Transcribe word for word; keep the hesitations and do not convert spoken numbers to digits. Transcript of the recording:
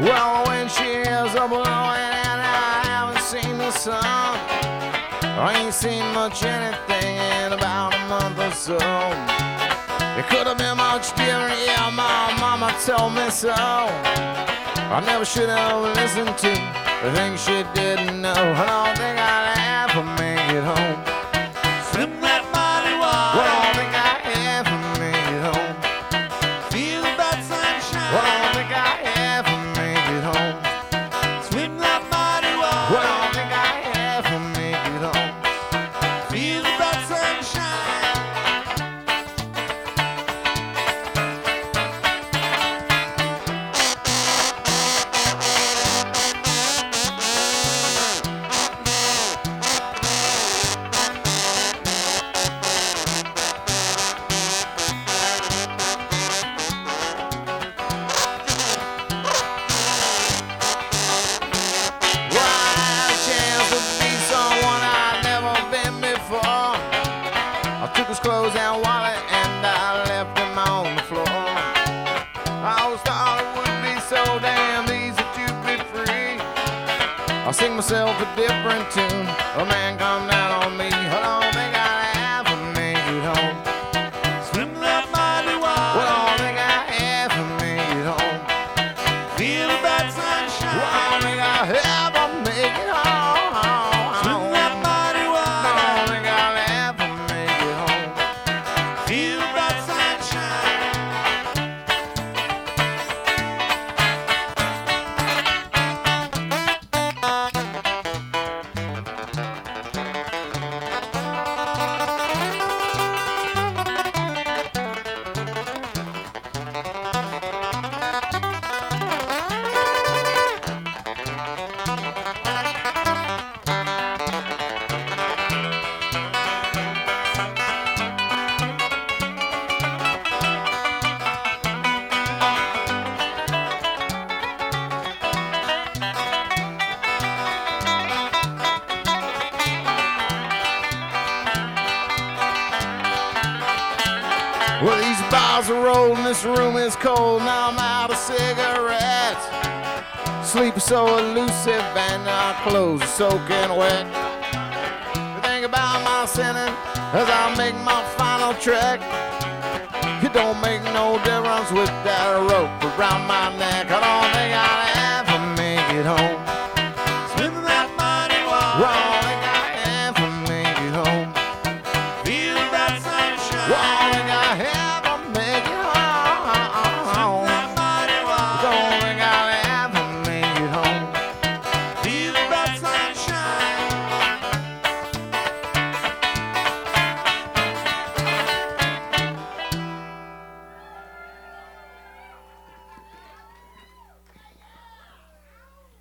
Well, when she is a blowing and I haven't seen the sun, I ain't seen much anything in about a month or so. It could have been much different, yeah, my mama told me so. I never should have listened to the things she didn't know. I don't think I'd ever make it home. Swim that mighty water. Well, I don't think I'd ever make it home. Feel that sunshine. Well, I don't think I'd ever make it home. Swim that mighty water. Well, I don't think I'd ever make it home. Feel that sunshine. Clothes and wallet and I left them on the floor. I always thought it would be so damn easy to be free. I'll sing myself a different tune. A man come down on me. I don't think I'll ever make it home. Swim that mighty water. Well, I don't think I'll ever make it home. Feel that sunshine. Well, I don't think I'll ever make it home. Swim that mighty water. I don't think I'll ever make it home. Feel that sunshine. Well, these bars are rolling, this room is cold, now I'm out of cigarettes. Sleep is so elusive and our clothes are soaking wet. I think about my sinning as I make my final trek. It don't make no difference with that rope around my neck. I don't think I'll ever make it home.